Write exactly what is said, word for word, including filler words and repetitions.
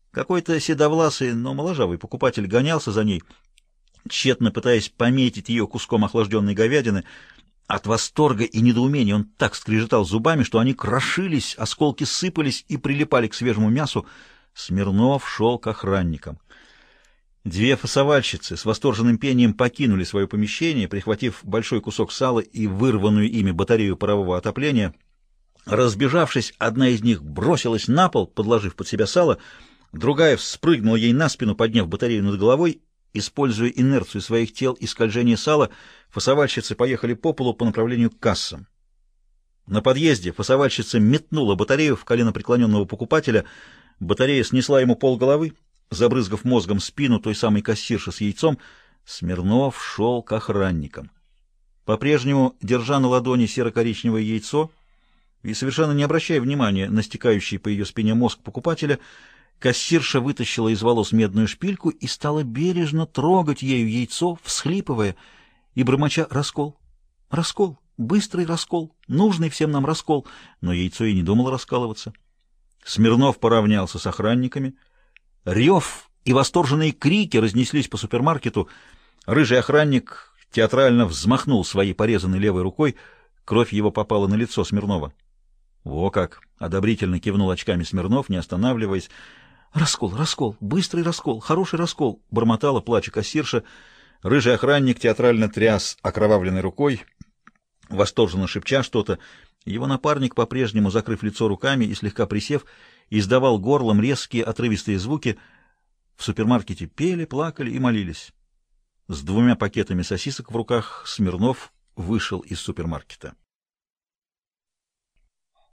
Какой-то седовласый, но моложавый покупатель гонялся за ней, тщетно пытаясь пометить ее куском охлажденной говядины. От восторга и недоумения он так скрежетал зубами, что они крошились, осколки сыпались и прилипали к свежему мясу. Смирнов шел к охранникам. Две фасовальщицы с восторженным пением покинули свое помещение, прихватив большой кусок сала и вырванную ими батарею парового отопления. Разбежавшись, одна из них бросилась на пол, подложив под себя сало, другая вспрыгнула ей на спину, подняв батарею над головой. Используя инерцию своих тел и скольжение сала, фасовальщицы поехали по полу по направлению к кассам. На подъезде фасовальщица метнула батарею в коленопреклоненного покупателя. Батарея снесла ему полголовы, забрызгав мозгом спину той самой кассирши с яйцом. Смирнов шел к охранникам. По-прежнему, держа на ладони серо-коричневое яйцо и совершенно не обращая внимания на стекающий по ее спине мозг покупателя, кассирша вытащила из волос медную шпильку и стала бережно трогать ею яйцо, всхлипывая и бормоча: «Раскол! Раскол! Быстрый раскол! Нужный всем нам раскол!» Но яйцо и не думало раскалываться. Смирнов поравнялся с охранниками. Рев и восторженные крики разнеслись по супермаркету. Рыжий охранник театрально взмахнул своей порезанной левой рукой. Кровь его попала на лицо Смирнова. «Во как!» — одобрительно кивнул очками Смирнов, не останавливаясь. «Раскол, раскол, быстрый раскол, хороший раскол!» — бормотала, плача кассирша. Рыжий охранник театрально тряс окровавленной рукой, восторженно шепча что-то. Его напарник, по-прежнему закрыв лицо руками и слегка присев, издавал горлом резкие отрывистые звуки. В супермаркете пели, плакали и молились. С двумя пакетами сосисок в руках Смирнов вышел из супермаркета.